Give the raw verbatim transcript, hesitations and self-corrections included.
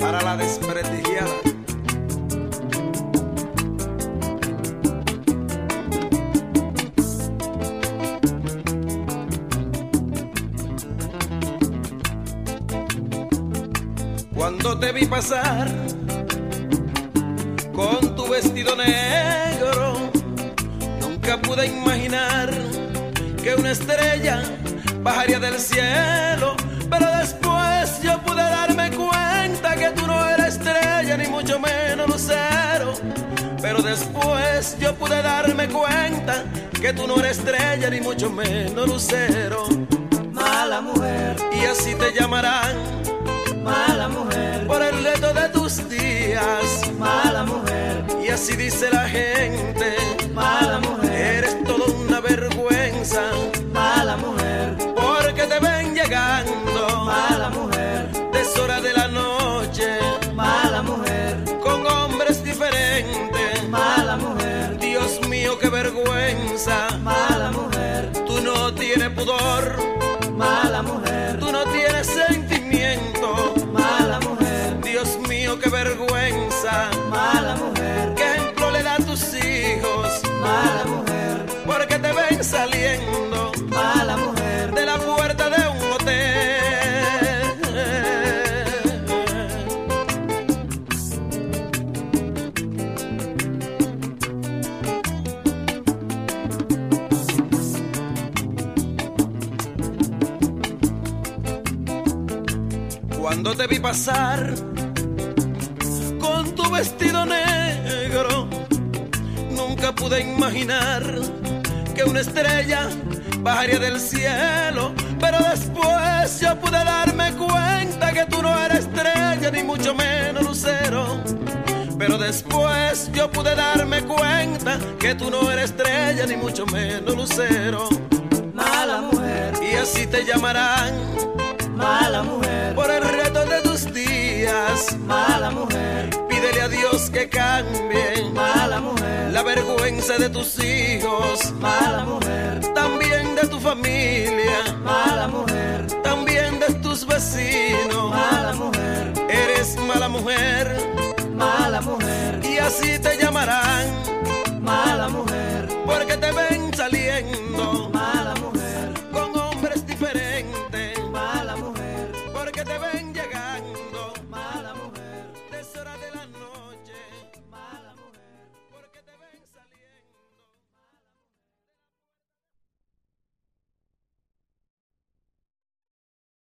para la desprestigiada. Cuando te vi pasar con tu vestido negro, nunca pude imaginar que una estrella bajaría del cielo. Pero después yo pude darme cuenta que tú no eras estrella, ni mucho menos lucero. Pero después yo pude darme cuenta que tú no eres estrella, ni mucho menos lucero. Mala mujer, y así te llamarán. Mala mujer, por el resto de tus días. Mala mujer, y así dice la gente. Mala mujer, eres toda una vergüenza. Mala mujer, porque te ven llegando. Mala mujer, deshora de la noche. Mala mujer, con hombres diferentes. Mala mujer, Dios mío, qué vergüenza. Mala mujer, tú no tienes pudor. Mala mujer, tú no tienes sentimiento. Mala mujer, Dios mío, qué vergüenza. Mala mujer, qué ejemplo le da a tus hijos. Mala mujer, porque te ven saliendo. Mala mujer, de la puerta de un hotel. Cuando te vi pasar con tu vestido negro, nunca pude imaginar que una estrella bajaría del cielo. Pero después yo pude darme cuenta que tú no eres estrella, ni mucho menos lucero. Pero después yo pude darme cuenta que tú no eres estrella, ni mucho menos lucero. Mala mujer, y así te llamarán. Mala mujer, por el resto de tus días. Mala mujer, pídele a Dios que cambie. Mala mujer, la vergüenza de tus hijos. Mala mujer, también de tu familia. Mala mujer, también de tus vecinos. Mala mujer, eres mala mujer. Mala mujer, y así te llamarán. Mala mujer, porque te ven saliendo. Mala mujer, con hombres diferentes. Mala mujer, porque te ven